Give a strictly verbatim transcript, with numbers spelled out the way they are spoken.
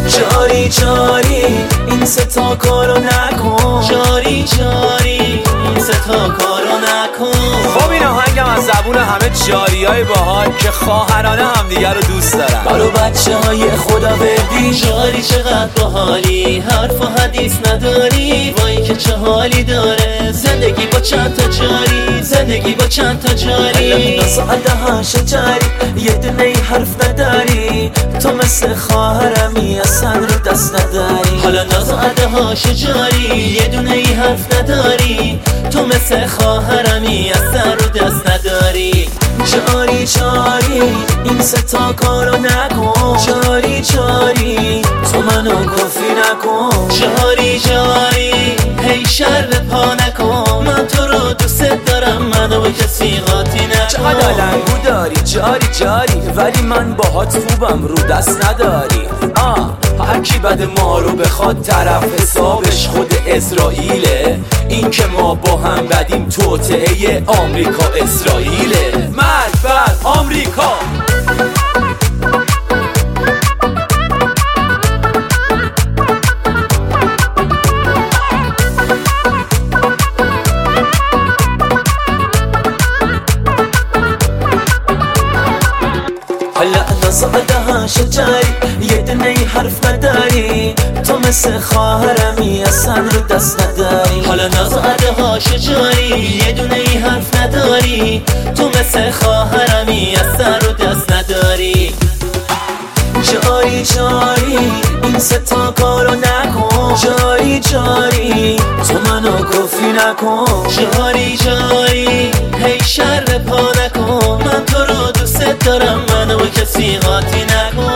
جاری جاری این ستا کارو نکن، جاری جاری این ستا کارو نکن. خب این آهنگم از زبون همه جاری های باحال که خواهرانه همدیگه رو دوست دارن. برو بچه های خدا بردی جاری چقدر باحالی، حرف و حدیث نداری، وای که چه حالی داره زندگی با چند تا جاری، زندگی با چند تا جاری. نساعده هاش جاری یه دونه ای حرف نداری، تو مثل خواهرمی اصلا رو دست نداری. حالا نساعده هاش جاری یه دونه ای حرف نداری، تو مثل خواهرمی اصلا رو دست نداری. جاری جاری این ستا کارو نکن، جاری جاری تو منو کفی نکن. جاری جاری هی شر پا نکن، من تو رو دوست دارم منو به کسی قاطی نکن. چقدر علنگو داری جاری جاری ولی من باهات خوبم رو دست نداری. آه هرکی بد ما رو بخواد طرف حسابش خود اسرائیله، این که ما با هم بدیم توطئه آمریکا اسرائیله. مرد بر آمریکا. حالا نزاده هاش جاری یه دونه ای حرف نداری، تو مثل خواهرمی اصلا رو دست نداری. حالا نزاده هاش جاری یه دونه ای حرف نداری، تو مثل خواهرمی اصلا رو دست نداری. جاری جاری این ستا کارو نکن، جاری جاری تو منو کفی نکن. جاری جاری هی شر پا نکن، من تو رو دوست دارم منو کسی قاطی نکن.